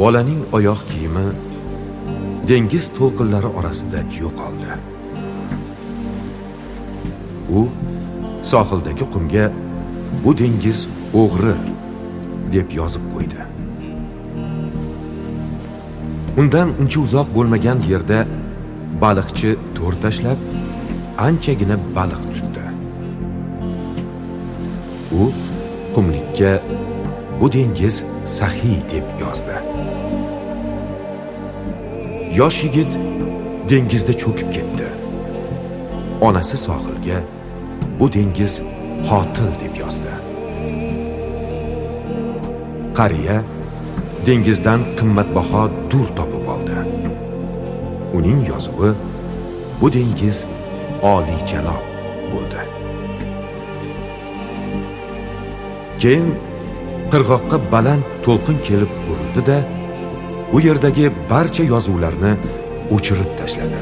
bolaning oyoq kiyimi dengiz to'lqinlari orasida yo'qoldi. U sohildagi qumga "Bu dengiz o'g'ri" deb yozib qo'ydi. Undan uncha uzoq bo'lmagan yerda baliqchi to'r tashlab anchagina baliq tutdi. U qumlikka "Bu dengiz saxiy" deb yozdi. Yosh yigit dengizda cho'kib ketdi. Onasi sohilga "Bu dengiz qotil" deb yozdi. Qariya dengizdan qimmatbaho dur topib oldi. Uning yozuvi "Bu dengiz oliyjanob" bo'ldi. Keyin qirg'oqqa baland to'lqin kelib urildi-da, bu yerdagi barcha yozuvlarni o'chirib tashladi.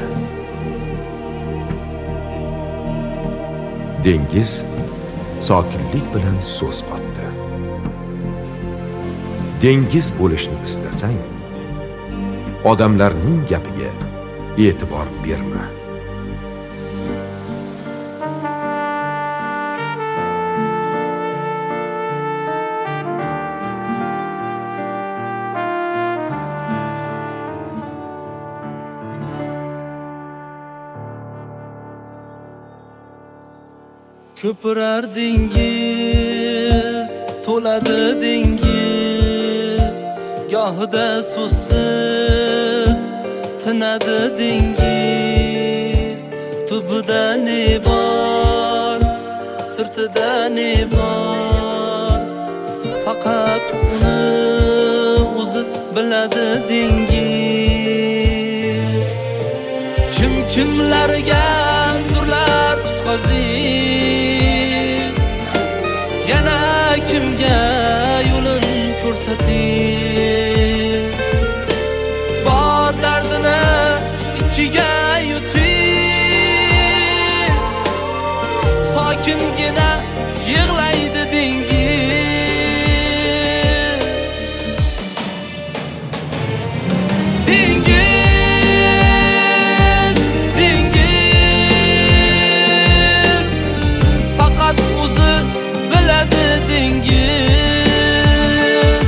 Dengiz sokinlik bilan so'z qotdi. Dengiz bo'lishni istasang, odamlarning gapiga e'tibor berma. Ko'pirar dengiz, to'ladi dengiz, gohida so'zsiz tinadi dengiz. Tubida ne bor, sirtida ne bor, faqat uni o'zi biladi dengiz. Kim kimlarga nurlar tutqazib, yana kimga yo'lin ko'rsatib, bor dardini ichiga yutib, sokingina yig'laydi dengiz. Dengiz, dengiz, faqat o'zi biladi dengiz.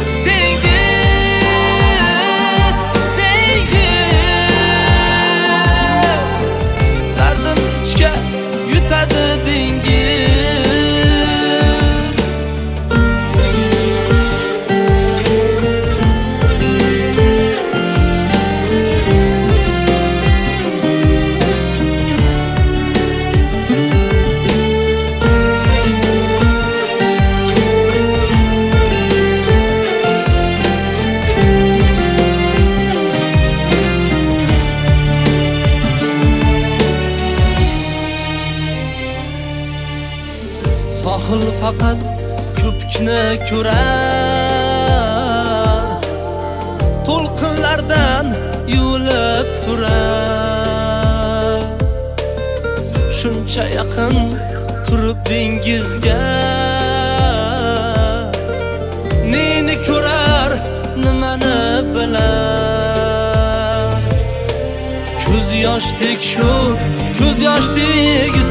Dengiz, dengiz, dardim ichga yutadi dengiz. Sohil faqat ko'pikni ko'rar, to'lqinlardan yuvilib turar. Shuncha yaqin turib dengizga, neni ko'rar, nimani bilar. Ko'z yoshdek shu, ko'z yoshdek